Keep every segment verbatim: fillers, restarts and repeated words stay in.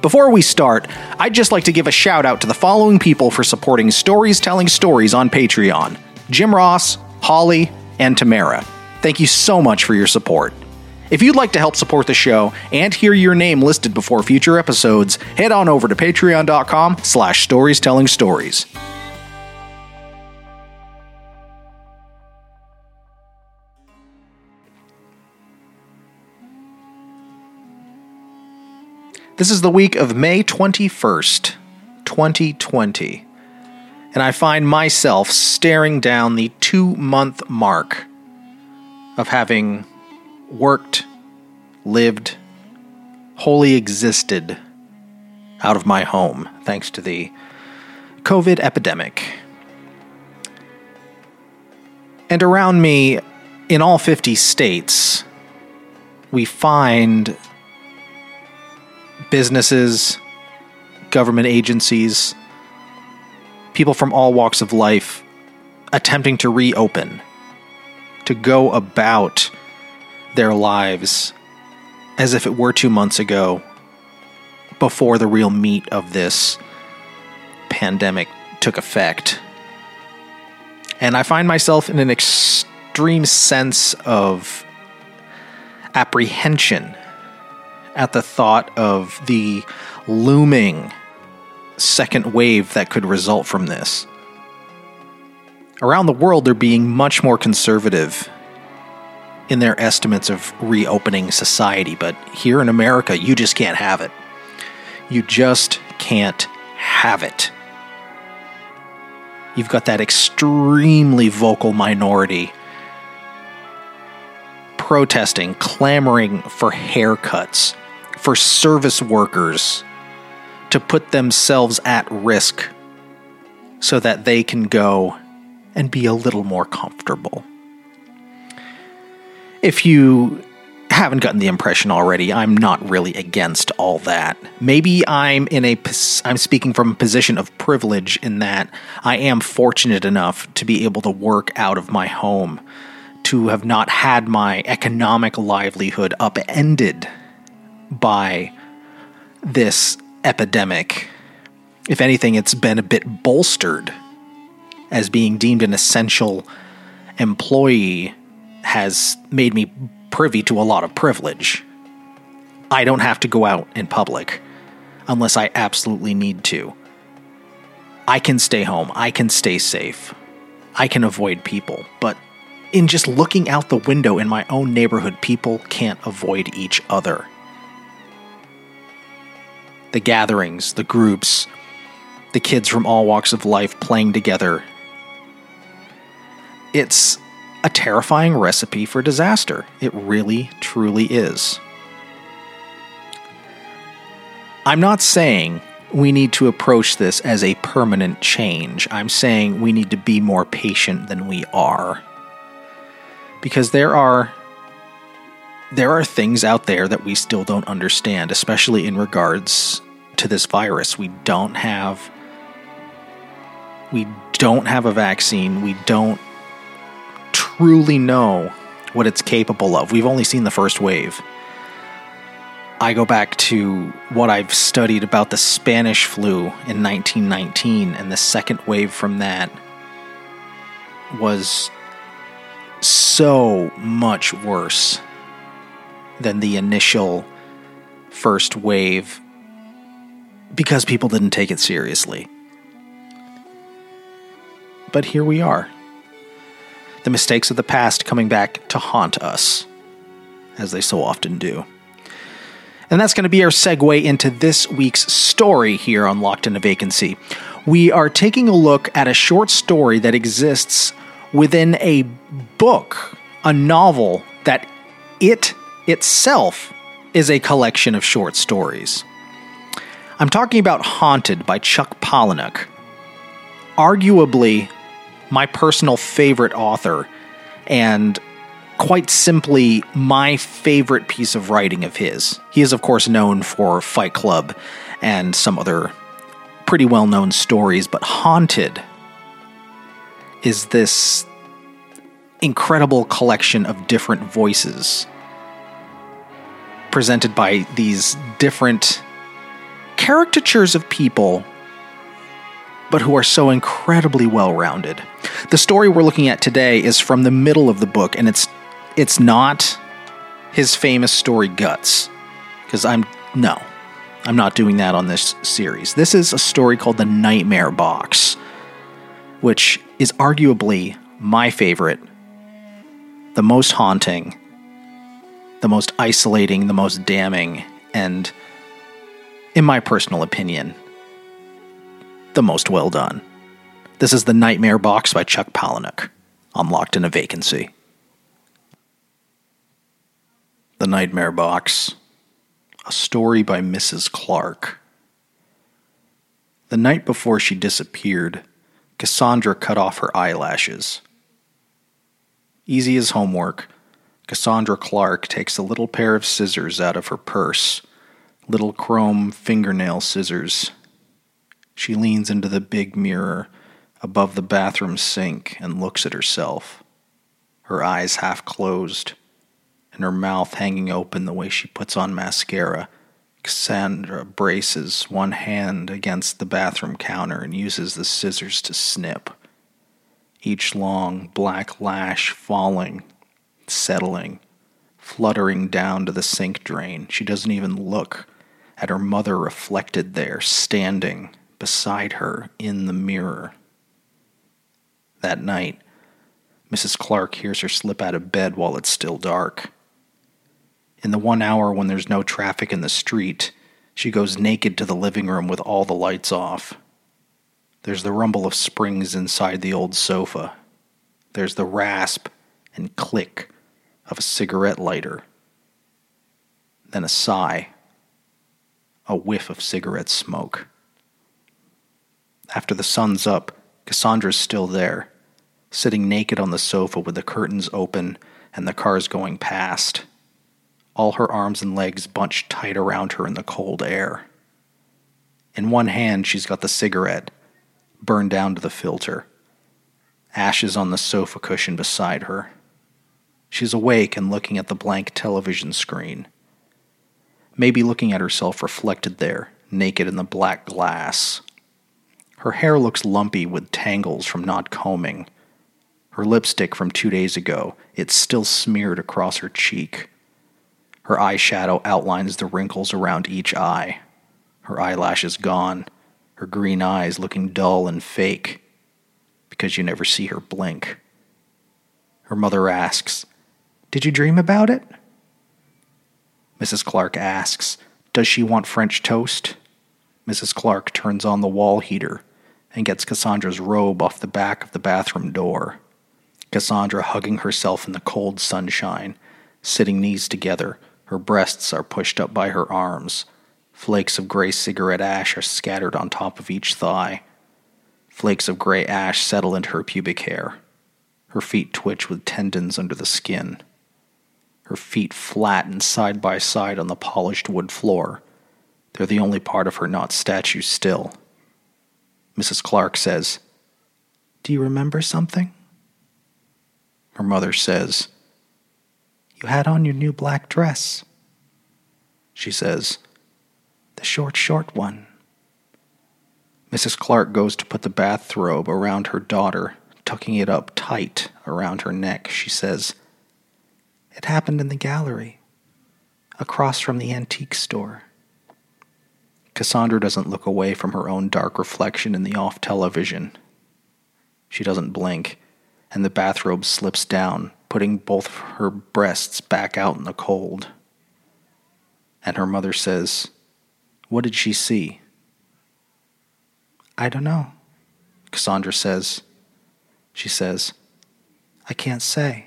Before we start, I'd just like to give a shout out to the following people for supporting Stories Telling Stories on Patreon: Jim Ross, Holly, and Tamara. Thank you so much for your support. If you'd like to help support the show and hear your name listed before future episodes, head on over to patreon.com slash stories telling stories. This is the week of May twenty-first, twenty twenty, and I find myself staring down the two-month mark of having worked, lived, wholly existed out of my home, thanks to the COVID epidemic. And around me, in all fifty states, we find businesses, government agencies, people from all walks of life attempting to reopen, to go about their lives as if it were two months ago, before the real meat of this pandemic took effect. And I find myself in an extreme sense of apprehension at the thought of the looming second wave that could result from this. Around the world, they're being much more conservative in their estimates of reopening society, but here in America, you just can't have it. You just can't have it. You've got that extremely vocal minority protesting, clamoring for haircuts, for service workers to put themselves at risk so that they can go and be a little more comfortable. If you haven't gotten the impression already, I'm not really against all that. Maybe I'm in a I'm speaking from a position of privilege in that I am fortunate enough to be able to work out of my home, to have not had my economic livelihood upended by this epidemic. If anything, it's been a bit bolstered, as being deemed an essential employee has made me privy to a lot of privilege. I don't have to go out in public unless I absolutely need to. I can stay home. I can stay safe. I can avoid people. But in just looking out the window in my own neighborhood, people can't avoid each other. The gatherings, the groups, the kids from all walks of life playing together. It's a terrifying recipe for disaster. It really, truly is. I'm not saying we need to approach this as a permanent change. I'm saying we need to be more patient than we are. Because there are there are things out there that we still don't understand, especially in regards to this virus. We don't have we don't have a vaccine. We don't truly know what it's capable of. We've only seen the first wave. I go back to what I've studied about the Spanish flu in nineteen nineteen, and the second wave from that was so much worse than the initial first wave because people didn't take it seriously. But here we are. The mistakes of the past coming back to haunt us, as they so often do. And that's going to be our segue into this week's story here on Locked in a Vacancy. We are taking a look at a short story that exists within a book, a novel that it itself is a collection of short stories. I'm talking about Haunted by Chuck Palahniuk. Arguably my personal favorite author, and quite simply my favorite piece of writing of his. He is, of course, known for Fight Club and some other pretty well-known stories, but Haunted is this incredible collection of different voices presented by these different caricatures of people, but who are so incredibly well-rounded. The story we're looking at today is from the middle of the book, and it's it's not his famous story Guts, because I'm, no, I'm not doing that on this series. This is a story called The Nightmare Box, which is arguably my favorite, the most haunting, the most isolating, the most damning, and, in my personal opinion, the most well done. This is The Nightmare Box by Chuck Palahniuk, on Locked in a Vacancy. The Nightmare Box, a story by Missus Clark. The night before she disappeared, Cassandra cut off her eyelashes. Easy as homework, Cassandra Clark takes a little pair of scissors out of her purse, little chrome fingernail scissors. She leans into the big mirror above the bathroom sink and looks at herself, her eyes half closed, and her mouth hanging open the way she puts on mascara. Cassandra braces one hand against the bathroom counter and uses the scissors to snip, each long black lash falling, settling, fluttering down to the sink drain. She doesn't even look at her mother reflected there, standing beside her in the mirror. That night, Missus Clark hears her slip out of bed while it's still dark. In the one hour when there's no traffic in the street, she goes naked to the living room with all the lights off. There's the rumble of springs inside the old sofa. There's the rasp and click of a cigarette lighter. Then a sigh, a whiff of cigarette smoke. After the sun's up, Cassandra's still there, sitting naked on the sofa with the curtains open and the cars going past. All her arms and legs bunched tight around her in the cold air. In one hand, she's got the cigarette, burned down to the filter. Ashes on the sofa cushion beside her. She's awake and looking at the blank television screen. Maybe looking at herself reflected there, naked in the black glass. Her hair looks lumpy with tangles from not combing. Her lipstick from two days ago, it's still smeared across her cheek. Her eyeshadow outlines the wrinkles around each eye. Her eyelashes gone, her green eyes looking dull and fake, because you never see her blink. Her mother asks, "Did you dream about it?" Missus Clark asks, "Does she want French toast?" Missus Clark turns on the wall heater and gets Cassandra's robe off the back of the bathroom door. Cassandra hugging herself in the cold sunshine, sitting knees together. Her breasts are pushed up by her arms. Flakes of gray cigarette ash are scattered on top of each thigh. Flakes of gray ash settle into her pubic hair. Her feet twitch with tendons under the skin. Her feet flatten side by side on the polished wood floor. They're the only part of her not statue still. Missus Clark says, "Do you remember something?" Her mother says, "You had on your new black dress." She says, "The short, short one." Missus Clark goes to put the bathrobe around her daughter, tucking it up tight around her neck. She says, "It happened in the gallery, across from the antique store." Cassandra doesn't look away from her own dark reflection in the off television. She doesn't blink, and the bathrobe slips down, putting both of her breasts back out in the cold. And her mother says, "What did she see?" "I don't know," Cassandra says. She says, "I can't say."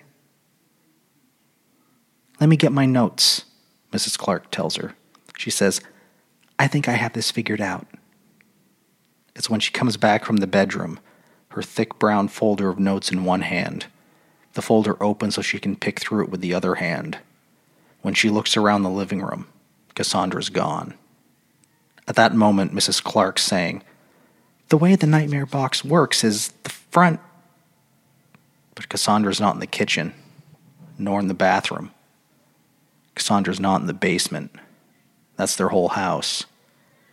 "Let me get my notes," Missus Clark tells her. She says, "I think I have this figured out." It's when she comes back from the bedroom, her thick brown folder of notes in one hand. The folder open so she can pick through it with the other hand. When she looks around the living room, Cassandra's gone. At that moment, Missus Clark's saying, "The way the Nightmare Box works is the front..." But Cassandra's not in the kitchen, nor in the bathroom. Cassandra's not in the basement. That's their whole house.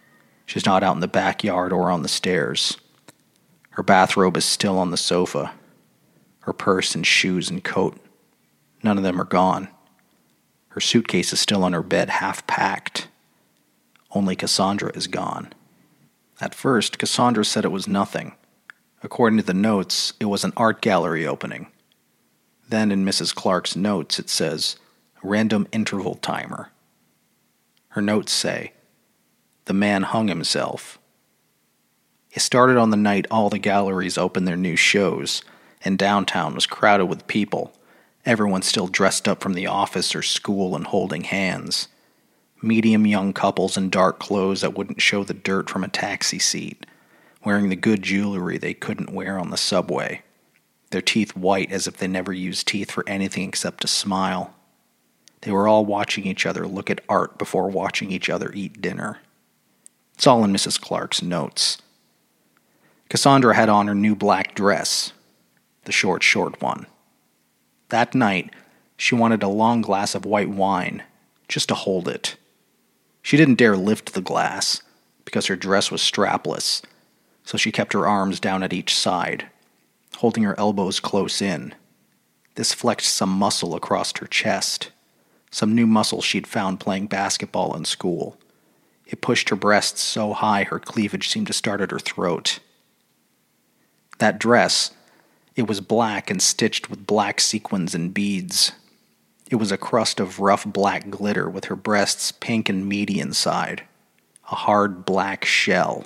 She's not out in the backyard or on the stairs. Her bathrobe is still on the sofa. Her purse and shoes and coat, none of them are gone. Her suitcase is still on her bed, half packed. Only Cassandra is gone. At first, Cassandra said it was nothing. According to the notes, it was an art gallery opening. Then in Missus Clark's notes, it says, random interval timer. Her notes say, the man hung himself. It started on the night all the galleries opened their new shows, and downtown was crowded with people, everyone still dressed up from the office or school and holding hands. Medium young couples in dark clothes that wouldn't show the dirt from a taxi seat, wearing the good jewelry they couldn't wear on the subway, their teeth white as if they never used teeth for anything except to smile. They were all watching each other look at art before watching each other eat dinner. It's all in Missus Clark's notes. Cassandra had on her new black dress, the short, short one. That night, she wanted a long glass of white wine, just to hold it. She didn't dare lift the glass, because her dress was strapless, so she kept her arms down at each side, holding her elbows close in. This flexed some muscle across her chest, some new muscle she'd found playing basketball in school. It pushed her breasts so high her cleavage seemed to start at her throat. That dress, it was black and stitched with black sequins and beads. It was a crust of rough black glitter with her breasts pink and meaty inside, a hard black shell.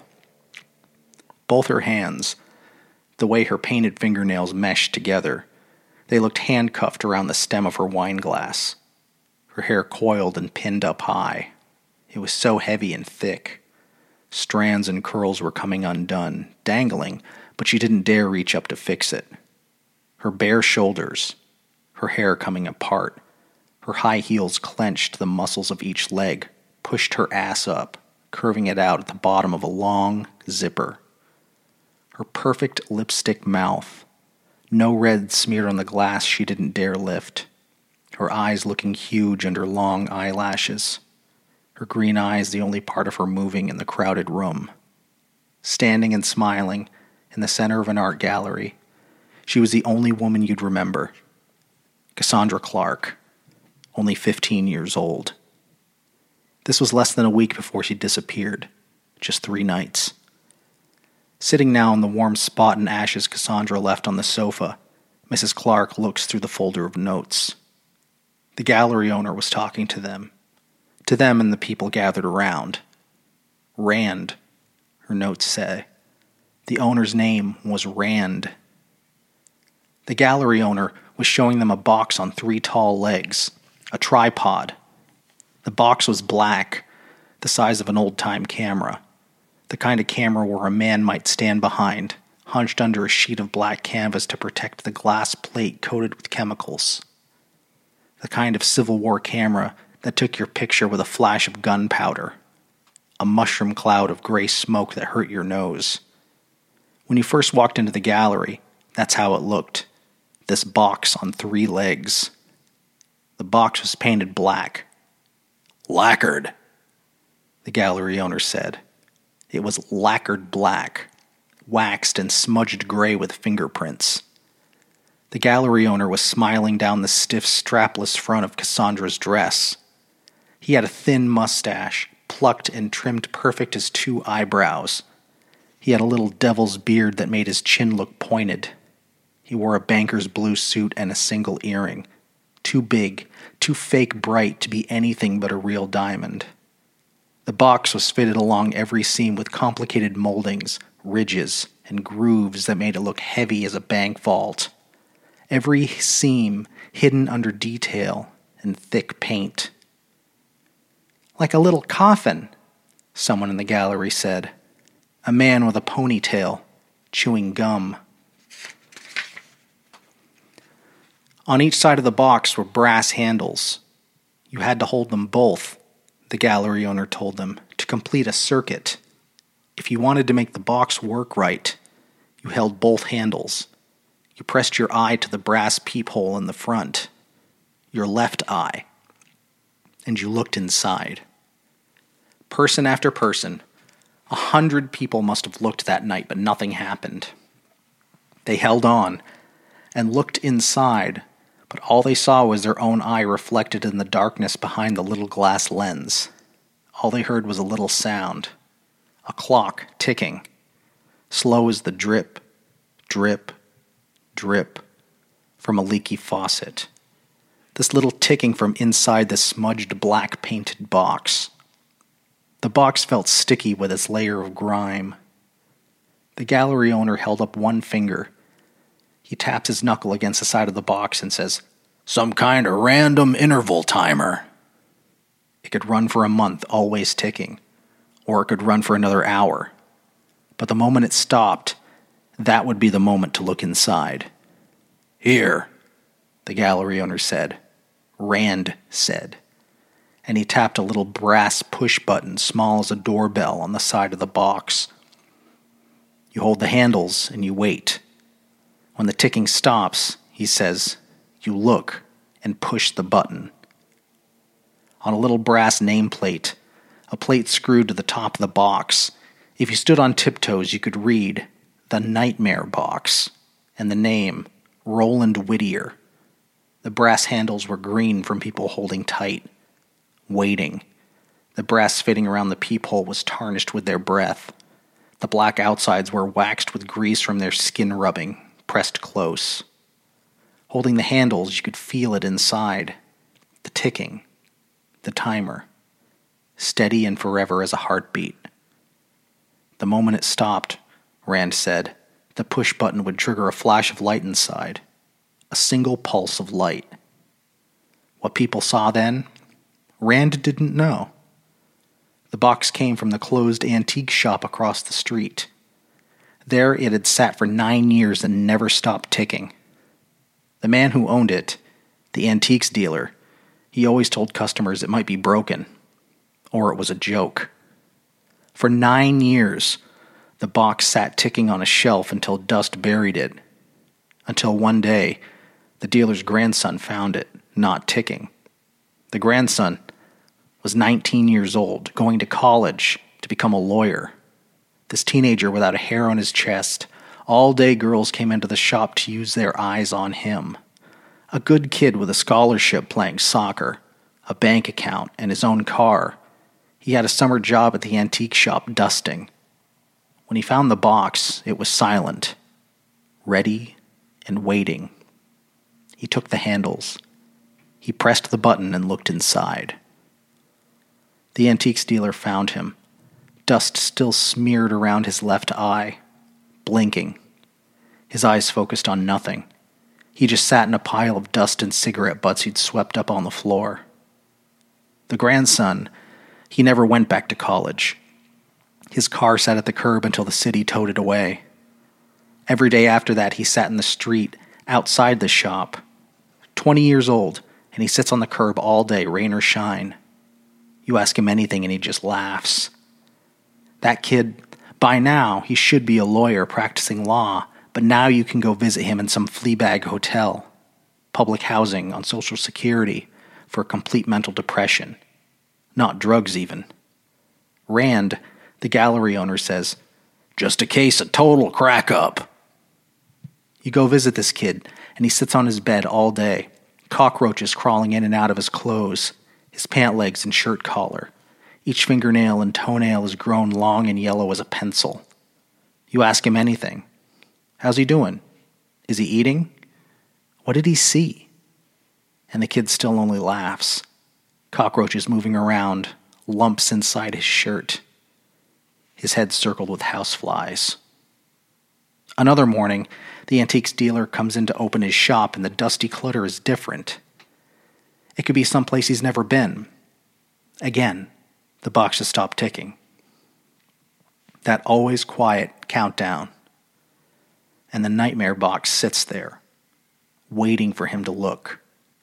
Both her hands, the way her painted fingernails meshed together, they looked handcuffed around the stem of her wine glass. Her hair coiled and pinned up high. It was so heavy and thick. Strands and curls were coming undone, dangling, but she didn't dare reach up to fix it. Her bare shoulders, her hair coming apart, her high heels clenched the muscles of each leg, pushed her ass up, curving it out at the bottom of a long zipper. Her perfect lipstick mouth, no red smeared on the glass she didn't dare lift, her eyes looking huge under long eyelashes, her green eyes the only part of her moving in the crowded room. Standing and smiling in the center of an art gallery, she was the only woman you'd remember. Cassandra Clark, only fifteen years old. This was less than a week before she disappeared, just three nights. Sitting now in the warm spot and ashes Cassandra left on the sofa, Missus Clark looks through the folder of notes. The gallery owner was talking to them, to them and the people gathered around. Rand, her notes say. The owner's name was Rand. The gallery owner was showing them a box on three tall legs, a tripod. The box was black, the size of an old-time camera, the kind of camera where a man might stand behind, hunched under a sheet of black canvas to protect the glass plate coated with chemicals. The kind of Civil War camera that took your picture with a flash of gunpowder, a mushroom cloud of gray smoke that hurt your nose. When you first walked into the gallery, that's how it looked. This box on three legs. The box was painted black. Lacquered, the gallery owner said. It was lacquered black, waxed and smudged gray with fingerprints. The gallery owner was smiling down the stiff, strapless front of Cassandra's dress. He had a thin mustache, plucked and trimmed perfect as two eyebrows. He had a little devil's beard that made his chin look pointed. He wore a banker's blue suit and a single earring, too big, too fake bright to be anything but a real diamond. The box was fitted along every seam with complicated moldings, ridges, and grooves that made it look heavy as a bank vault. Every seam hidden under detail and thick paint. Like a little coffin, someone in the gallery said. A man with a ponytail, chewing gum. On each side of the box were brass handles. You had to hold them both, the gallery owner told them, to complete a circuit. If you wanted to make the box work right, you held both handles. You pressed your eye to the brass peephole in the front, your left eye, and you looked inside. Person after person, A hundred people must have looked that night, but nothing happened. They held on and looked inside, but all they saw was their own eye reflected in the darkness behind the little glass lens. All they heard was a little sound, a clock ticking, slow as the drip, drip, drip from a leaky faucet. This little ticking from inside the smudged black painted box. The box felt sticky with its layer of grime. The gallery owner held up one finger. He taps his knuckle against the side of the box and says, "Some kind of random interval timer." It could run for a month, always ticking, or it could run for another hour. But the moment it stopped, that would be the moment to look inside. "Here," the gallery owner said. Rand said. And he tapped a little brass push button small as a doorbell on the side of the box. You hold the handles and you wait. When the ticking stops, he says, you look and push the button. On a little brass nameplate, a plate screwed to the top of the box, if you stood on tiptoes, you could read the Nightmare Box and the name Roland Whittier. The brass handles were green from people holding tight, waiting. The brass fitting around the peephole was tarnished with their breath. The black outsides were waxed with grease from their skin rubbing, pressed close. Holding the handles, you could feel it inside. The ticking. The timer. Steady and forever as a heartbeat. The moment it stopped, Rand said, the push button would trigger a flash of light inside. A single pulse of light. What people saw then, Rand didn't know. The box came from the closed antique shop across the street. There it had sat for nine years and never stopped ticking. The man who owned it, the antiques dealer, he always told customers it might be broken, or it was a joke. For nine years, the box sat ticking on a shelf until dust buried it. Until one day, the dealer's grandson found it, not ticking. The grandson was nineteen years old, going to college to become a lawyer. This teenager without a hair on his chest, all day girls came into the shop to use their eyes on him. A good kid with a scholarship playing soccer, a bank account, and his own car. He had a summer job at the antique shop dusting. When he found the box, it was silent, ready and waiting. He took the handles. He pressed the button and looked inside. The antiques dealer found him, dust still smeared around his left eye, blinking. His eyes focused on nothing. He just sat in a pile of dust and cigarette butts he'd swept up on the floor. The grandson, he never went back to college. His car sat at the curb until the city towed it away. Every day after that, he sat in the street, outside the shop. Twenty years old, and he sits on the curb all day, rain or shine. You ask him anything and he just laughs. That kid, by now, he should be a lawyer practicing law, but now you can go visit him in some fleabag hotel, public housing on Social Security for a complete mental depression. Not drugs, even. Rand, the gallery owner, says, just a case of total crack up. You go visit this kid, and he sits on his bed all day, cockroaches crawling in and out of his clothes, his pant legs and shirt collar. Each fingernail and toenail is grown long and yellow as a pencil. You ask him anything. How's he doing? Is he eating? What did he see? And the kid still only laughs. Cockroaches moving around, lumps inside his shirt. His head circled with houseflies. Another morning, the antiques dealer comes in to open his shop, and the dusty clutter is different. It could be someplace he's never been. Again, the box has stopped ticking. That always quiet countdown. And the nightmare box sits there, waiting for him to look.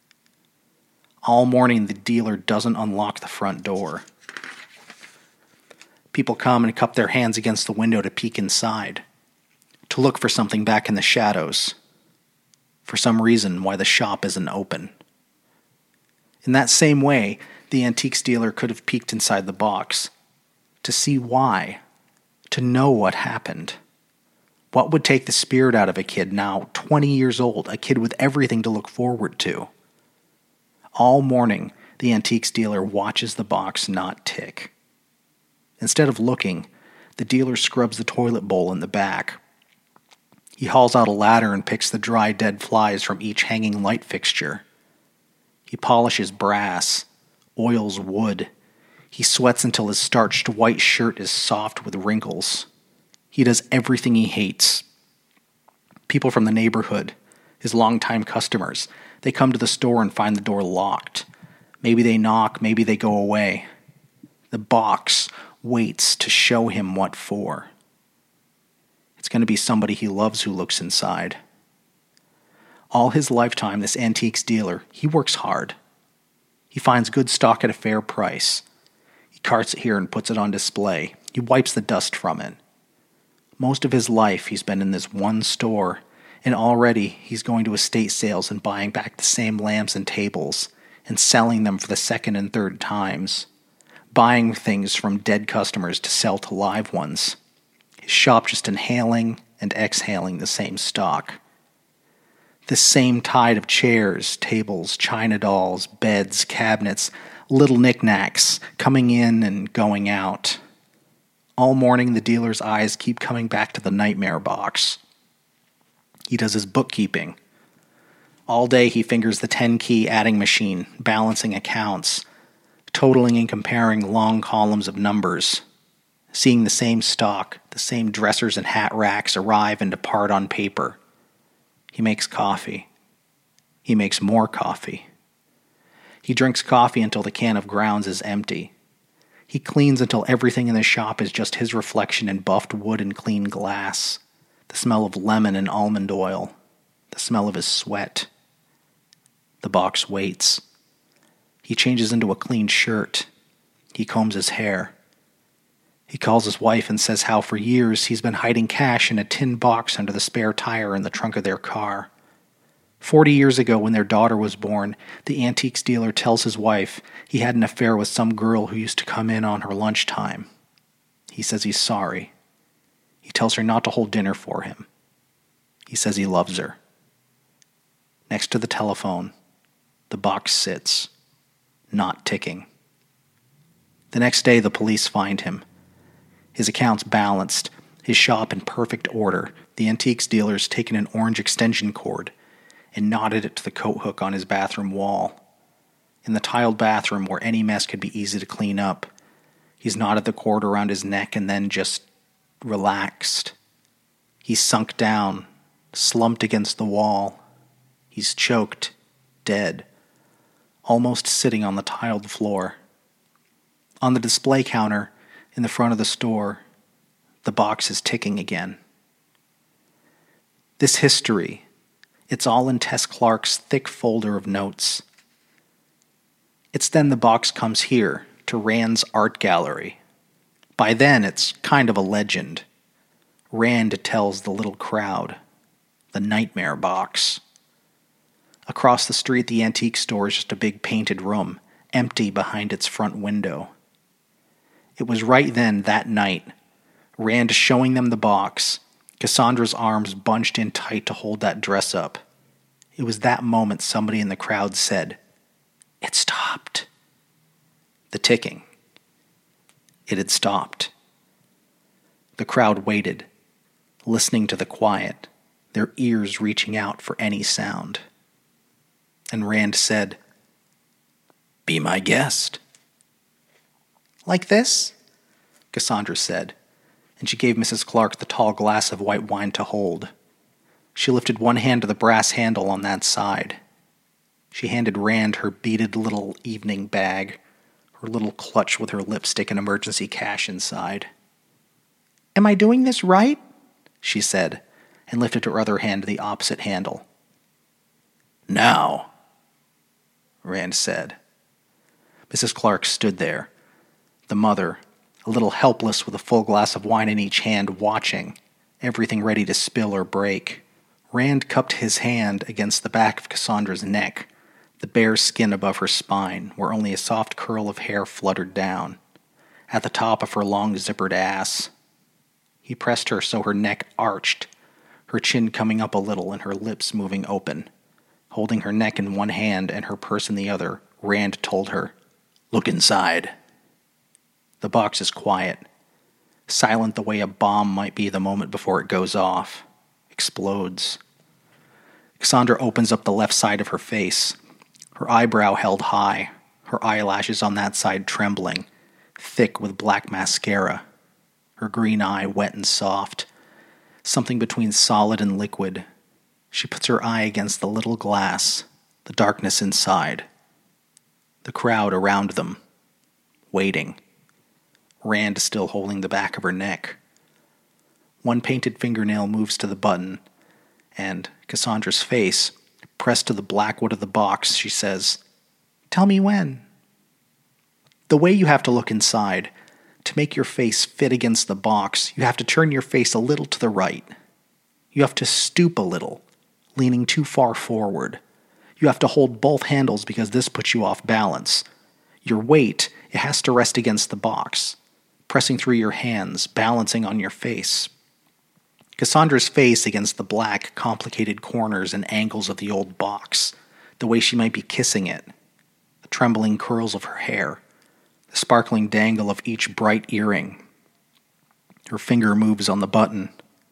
All morning, the dealer doesn't unlock the front door. People come and cup their hands against the window to peek inside, to look for something back in the shadows, for some reason why the shop isn't open. In that same way, the antiques dealer could have peeked inside the box, to see why, to know what happened. What would take the spirit out of a kid now twenty years old, a kid with everything to look forward to? All morning, the antiques dealer watches the box not tick. Instead of looking, the dealer scrubs the toilet bowl in the back. He hauls out a ladder and picks the dry, dead flies from each hanging light fixture. He polishes brass, oils wood. He sweats until his starched white shirt is soft with wrinkles. He does everything he hates. People from the neighborhood, his longtime customers, they come to the store and find the door locked. Maybe they knock, maybe they go away. The box waits to show him what for. It's going to be somebody he loves who looks inside. All his lifetime, this antiques dealer, he works hard. He finds good stock at a fair price. He carts it here and puts it on display. He wipes the dust from it. Most of his life he's been in this one store, and already he's going to estate sales and buying back the same lamps and tables and selling them for the second and third times, buying things from dead customers to sell to live ones. His shop just inhaling and exhaling the same stock. This same tide of chairs, tables, china dolls, beds, cabinets, little knickknacks coming in and going out. All morning, the dealer's eyes keep coming back to the nightmare box. He does his bookkeeping. All day, he fingers the ten-key adding machine, balancing accounts, totaling and comparing long columns of numbers, seeing the same stock, the same dressers and hat racks arrive and depart on paper. He makes coffee. He makes more coffee. He drinks coffee until the can of grounds is empty. He cleans until everything in the shop is just his reflection in buffed wood and clean glass, the smell of lemon and almond oil, the smell of his sweat. The box waits. He changes into a clean shirt. He combs his hair. He calls his wife and says how for years he's been hiding cash in a tin box under the spare tire in the trunk of their car. Forty years ago, when their daughter was born, the antiques dealer tells his wife he had an affair with some girl who used to come in on her lunchtime. He says he's sorry. He tells her not to hold dinner for him. He says he loves her. Next to the telephone, the box sits, not ticking. The next day, the police find him. His accounts balanced, his shop in perfect order. The antiques dealer's taken an orange extension cord and knotted it to the coat hook on his bathroom wall. In the tiled bathroom where any mess could be easy to clean up, he's knotted the cord around his neck and then just relaxed. He's sunk down, slumped against the wall. He's choked, dead, almost sitting on the tiled floor. On the display counter in the front of the store, the box is ticking again. This history, it's all in Tess Clark's thick folder of notes. It's then the box comes here, to Rand's art gallery. By then, it's kind of a legend. Rand tells the little crowd, the nightmare box. Across the street, the antique store is just a big painted room, empty behind its front window. It was right then, that night, Rand showing them the box, Cassandra's arms bunched in tight to hold that dress up. It was that moment somebody in the crowd said, "It stopped." The ticking. It had stopped. The crowd waited, listening to the quiet, their ears reaching out for any sound. And Rand said, "Be my guest." "Like this?" Cassandra said, and she gave Missus Clark the tall glass of white wine to hold. She lifted one hand to the brass handle on that side. She handed Rand her beaded little evening bag, her little clutch with her lipstick and emergency cash inside. "Am I doing this right?" she said, and lifted her other hand to the opposite handle. "Now," Rand said. Missus Clark stood there, the mother, a little helpless with a full glass of wine in each hand, watching, everything ready to spill or break. Rand cupped his hand against the back of Cassandra's neck, the bare skin above her spine, where only a soft curl of hair fluttered down, at the top of her long zippered ass. He pressed her so her neck arched, her chin coming up a little and her lips moving open. Holding her neck in one hand and her purse in the other, Rand told her, "Look inside." The box is quiet, silent the way a bomb might be the moment before it goes off, explodes. Cassandra opens up the left side of her face, her eyebrow held high, her eyelashes on that side trembling, thick with black mascara, her green eye wet and soft, something between solid and liquid. She puts her eye against the little glass, the darkness inside. The crowd around them, waiting. Rand still holding the back of her neck. One painted fingernail moves to the button, and Cassandra's face, pressed to the black wood of the box, she says, "Tell me when." The way you have to look inside, to make your face fit against the box, you have to turn your face a little to the right. You have to stoop a little, leaning too far forward. You have to hold both handles because this puts you off balance. Your weight, it has to rest against the box, pressing through your hands, balancing on your face. Cassandra's face against the black, complicated corners and angles of the old box, the way she might be kissing it, the trembling curls of her hair, the sparkling dangle of each bright earring. Her finger moves on the button,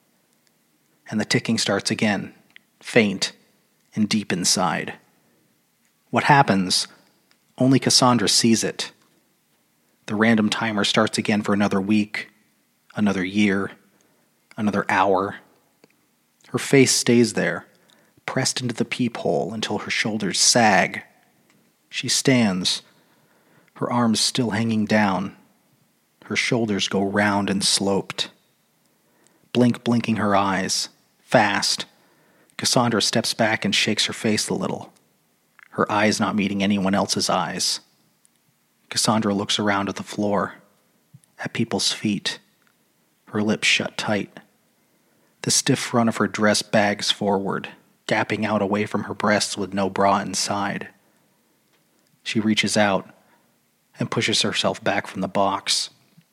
and the ticking starts again, faint and deep inside. What happens? Only Cassandra sees it. The random timer starts again for another week, another year, another hour. Her face stays there, pressed into the peephole until her shoulders sag. She stands, her arms still hanging down. Her shoulders go round and sloped. Blink blinking her eyes, fast. Cassandra steps back and shakes her face a little, her eyes not meeting anyone else's eyes. Cassandra looks around at the floor, at people's feet, her lips shut tight. The stiff front of her dress bags forward, gapping out away from her breasts with no bra inside. She reaches out and pushes herself back from the box.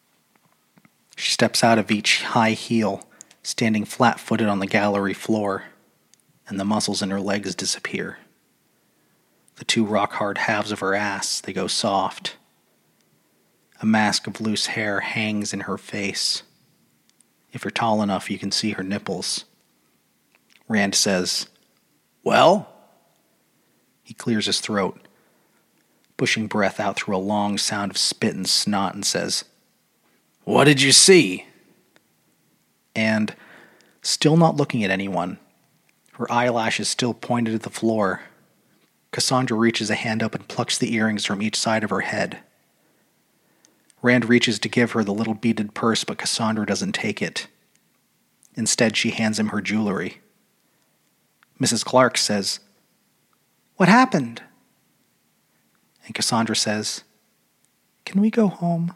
She steps out of each high heel, standing flat-footed on the gallery floor, and the muscles in her legs disappear. The two rock-hard halves of her ass, they go soft. A mask of loose hair hangs in her face. If you're tall enough, you can see her nipples. Rand says, "Well?" He clears his throat, pushing breath out through a long sound of spit and snot, and says, "What did you see?" And, still not looking at anyone, her eyelashes still pointed at the floor, Cassandra reaches a hand up and plucks the earrings from each side of her head. Rand reaches to give her the little beaded purse, but Cassandra doesn't take it. Instead, she hands him her jewelry. Missus Clark says, "What happened?" And Cassandra says, "Can we go home?"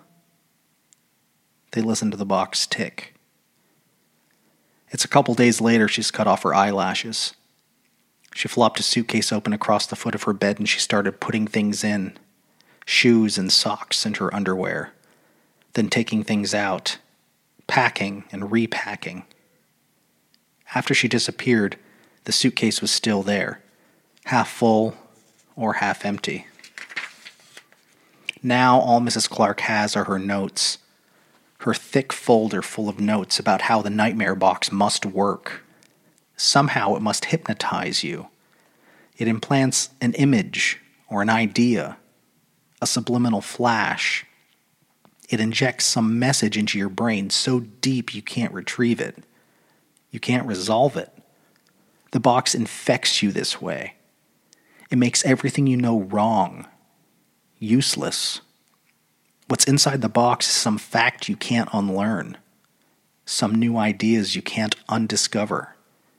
They listen to the box tick. It's a couple days later she's cut off her eyelashes. She flopped a suitcase open across the foot of her bed and she started putting things in, shoes and socks and her underwear, then taking things out, packing and repacking. After she disappeared, the suitcase was still there, half full or half empty. Now all Missus Clark has are her notes, her thick folder full of notes about how the nightmare box must work. Somehow it must hypnotize you. It implants an image or an idea, a subliminal flash. It injects some message into your brain so deep you can't retrieve it. You can't resolve it. The box infects you this way. It makes everything you know wrong, useless. What's inside the box is some fact you can't unlearn, some new ideas you can't undiscover.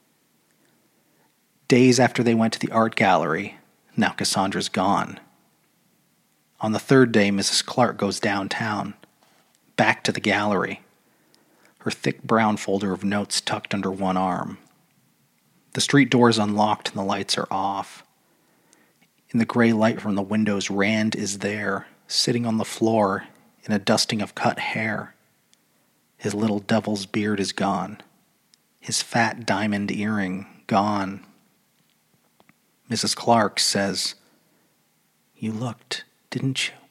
Days after they went to the art gallery, now Cassandra's gone. On the third day, Missus Clark goes downtown, back to the gallery, her thick brown folder of notes tucked under one arm. The street door is unlocked and the lights are off. In the gray light from the windows, Rand is there, sitting on the floor in a dusting of cut hair. His little devil's beard is gone. His fat diamond earring gone. Missus Clark says, "You looked, didn't you?"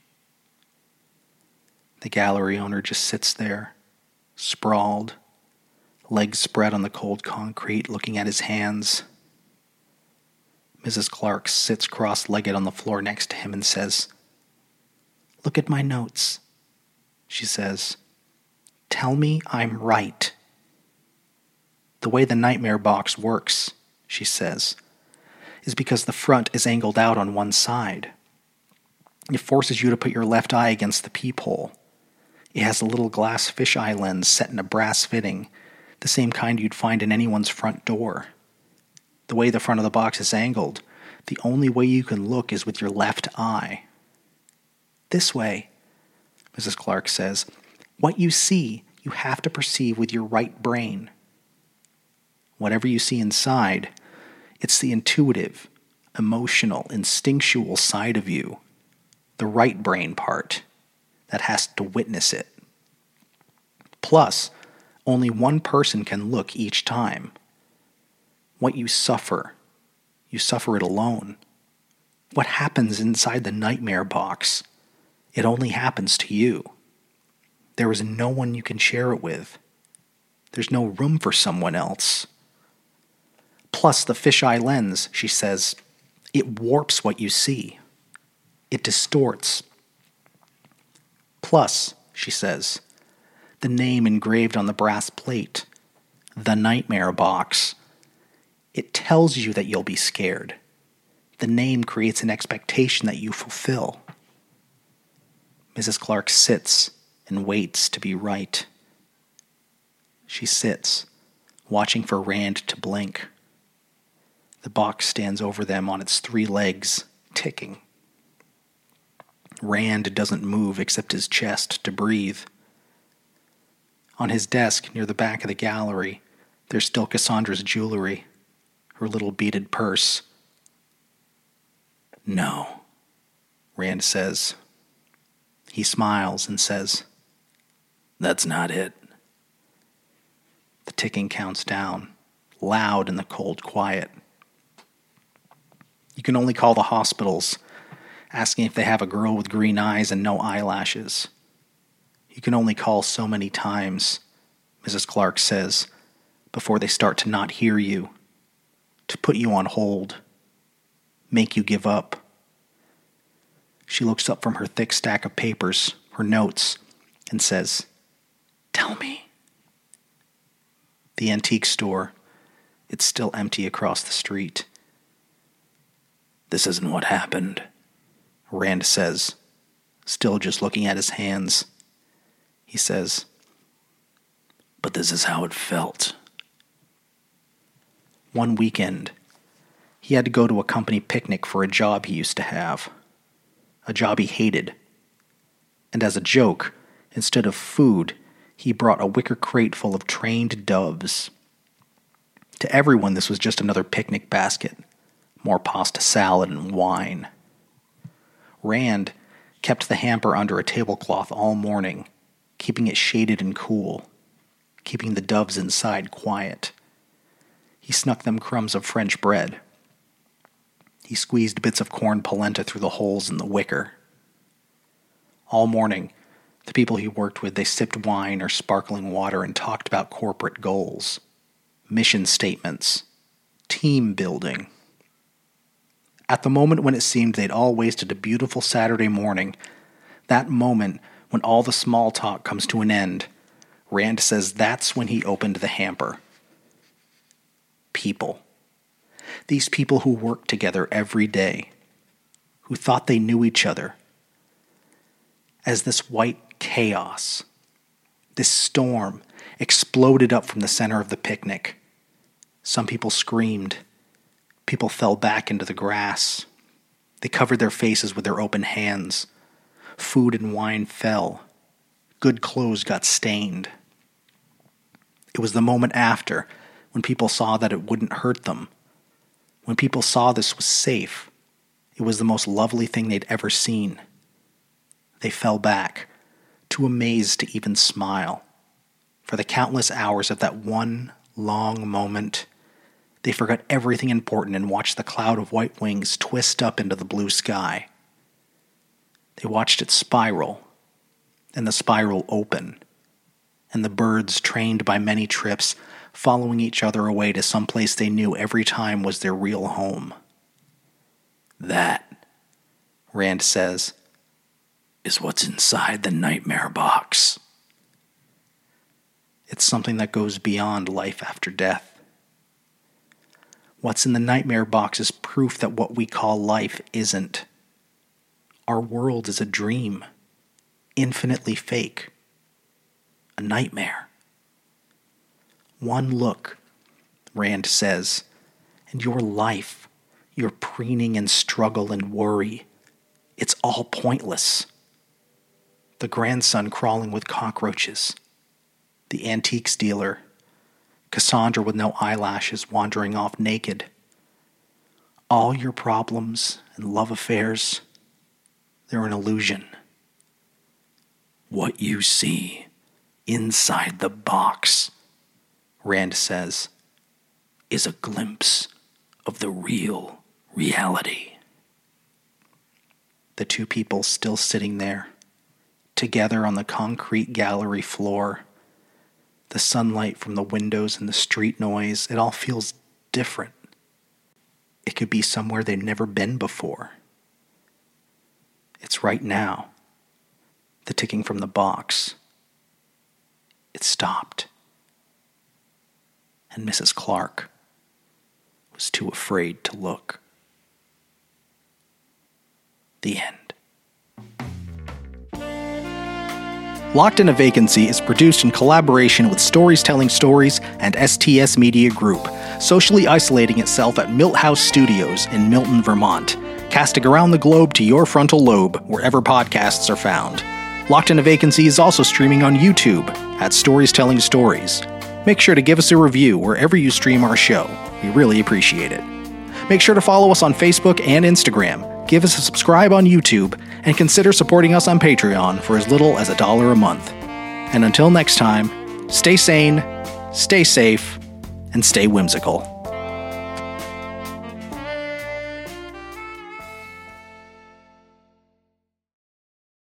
The gallery owner just sits there, sprawled, legs spread on the cold concrete, looking at his hands. Missus Clark sits cross-legged on the floor next to him and says, "Look at my notes," she says. "Tell me I'm right." "The way the nightmare box works," she says, "is because the front is angled out on one side. It forces you to put your left eye against the peephole. It has a little glass fisheye lens set in a brass fitting, the same kind you'd find in anyone's front door. The way the front of the box is angled, the only way you can look is with your left eye. This way," Missus Clark says, "what you see, you have to perceive with your right brain. Whatever you see inside, it's the intuitive, emotional, instinctual side of you, the right brain part, that has to witness it. Plus, only one person can look each time. What you suffer, you suffer it alone. What happens inside the nightmare box, it only happens to you. There is no one you can share it with. There's no room for someone else. Plus, the fisheye lens," she says, "it warps what you see. It distorts. Plus," she says, "the name engraved on the brass plate, the nightmare box, it tells you that you'll be scared. The name creates an expectation that you fulfill." Missus Clark sits and waits to be right. She sits, watching for Rand to blink. The box stands over them on its three legs, ticking. Rand doesn't move except his chest to breathe. On his desk near the back of the gallery, there's still Cassandra's jewelry, her little beaded purse. "No," Rand says. He smiles and says, "That's not it." The ticking counts down, loud in the cold quiet. You can only call the hospitals, asking if they have a girl with green eyes and no eyelashes. You can only call so many times, Missus Clark says, before they start to not hear you, to put you on hold, make you give up. She looks up from her thick stack of papers, her notes, and says, "Tell me." The antique store, it's still empty across the street. "This isn't what happened," Rand says, still just looking at his hands. He says, "But this is how it felt." One weekend, he had to go to a company picnic for a job he used to have, a job he hated. And as a joke, instead of food, he brought a wicker crate full of trained doves. To everyone, this was just another picnic basket, more pasta salad and wine. Rand kept the hamper under a tablecloth all morning, keeping it shaded and cool, keeping the doves inside quiet. He snuck them crumbs of French bread. He squeezed bits of corn polenta through the holes in the wicker. All morning, the people he worked with, they sipped wine or sparkling water and talked about corporate goals, mission statements, team building. At the moment when it seemed they'd all wasted a beautiful Saturday morning, that moment when all the small talk comes to an end, Rand says that's when he opened the hamper. People. These people who worked together every day, who thought they knew each other. As this white chaos, this storm, exploded up from the center of the picnic, some people screamed. People fell back into the grass. They covered their faces with their open hands. Food and wine fell. Good clothes got stained. It was the moment after, when people saw that it wouldn't hurt them. When people saw this was safe, it was the most lovely thing they'd ever seen. They fell back, too amazed to even smile, for the countless hours of that one long moment. They forgot everything important and watched the cloud of white wings twist up into the blue sky. They watched it spiral, and the spiral open, and the birds, trained by many trips, following each other away to some place they knew every time was their real home. That, Rand says, is what's inside the nightmare box. It's something that goes beyond life after death. What's in the nightmare box is proof that what we call life isn't. Our world is a dream, infinitely fake, a nightmare. One look, Rand says, and your life, your preening and struggle and worry, it's all pointless. The grandson crawling with cockroaches, the antiques dealer, Cassandra with no eyelashes wandering off naked. All your problems and love affairs, they're an illusion. What you see inside the box, Rand says, is a glimpse of the real reality. The two people still sitting there, together on the concrete gallery floor. The sunlight from the windows and the street noise, it all feels different. It could be somewhere they've never been before. It's right now. The ticking from the box. It stopped. And Missus Clark was too afraid to look. The end. Locked in a Vacancy is produced in collaboration with Stories Telling Stories and S T S Media Group, socially isolating itself at Milt House Studios in Milton, Vermont, casting around the globe to your frontal lobe wherever podcasts are found. Locked in a Vacancy is also streaming on YouTube at Stories Telling Stories. Make sure to give us a review wherever you stream our show. We really appreciate it. Make sure to follow us on Facebook and Instagram. Give us a subscribe on YouTube, and consider supporting us on Patreon for as little as a dollar a month. And until next time, stay sane, stay safe, and stay whimsical.